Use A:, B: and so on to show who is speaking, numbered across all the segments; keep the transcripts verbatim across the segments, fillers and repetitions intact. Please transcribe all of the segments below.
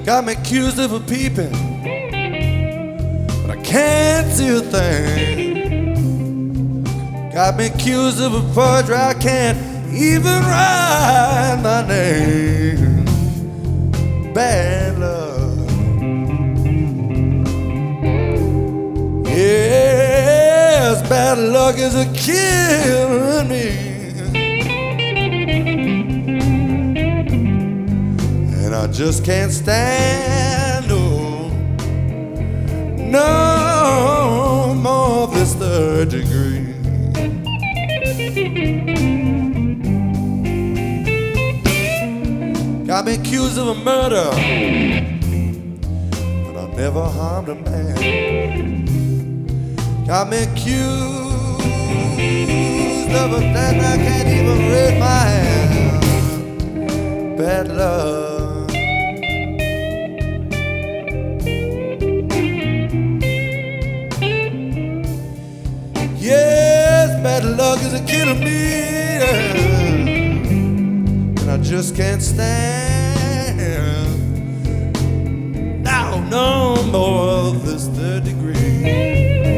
A: Got me accused of a peeping, but I can't see a thing. Got me accused of a forgery, I can't even write my name. Bad luck. Yes, bad luck is a killing me. And I just can't stand no, no more of this third degree. Got me accused of a murder, but I never harmed a man. Got me accused of a death I can't even raise my hand. Bad luck. Yes, bad luck is a killing me. I just can't stand now no more of this third degree.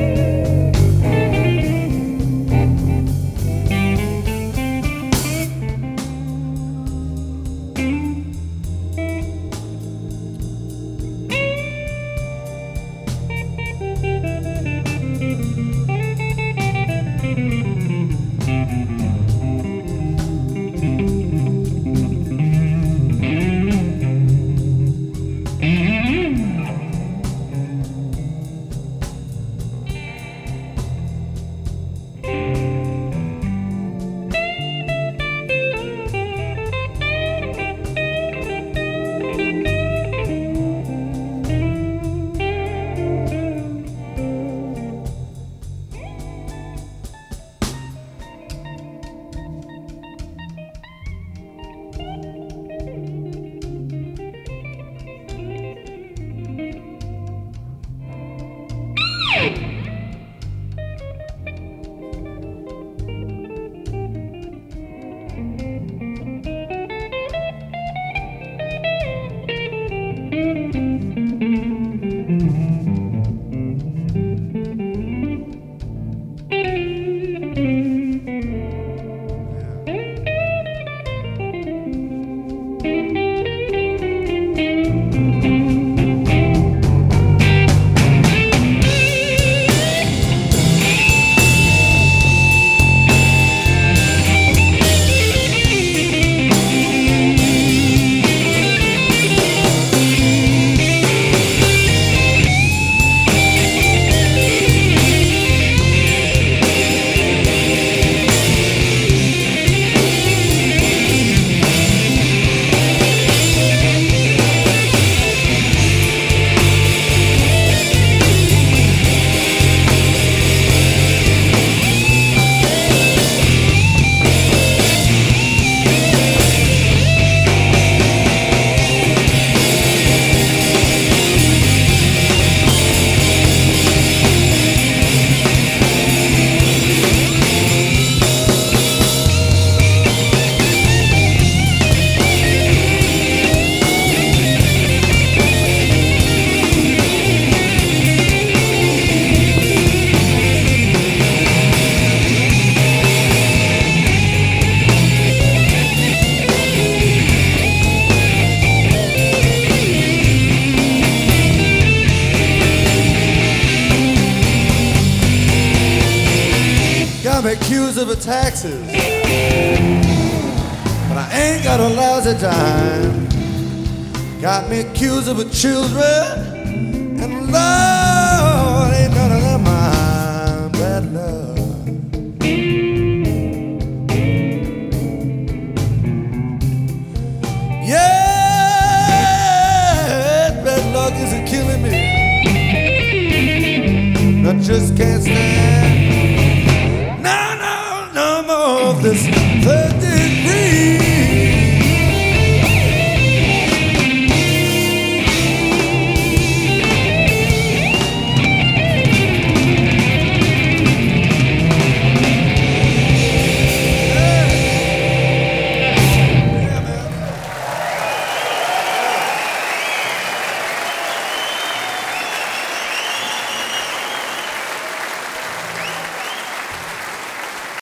A: I'm accused of a taxes, but I ain't got a lousy dime. Got me accused of a children, and Lord, ain't none of them mine. Bad luck. Yeah, bad luck is killing me. I just can't stand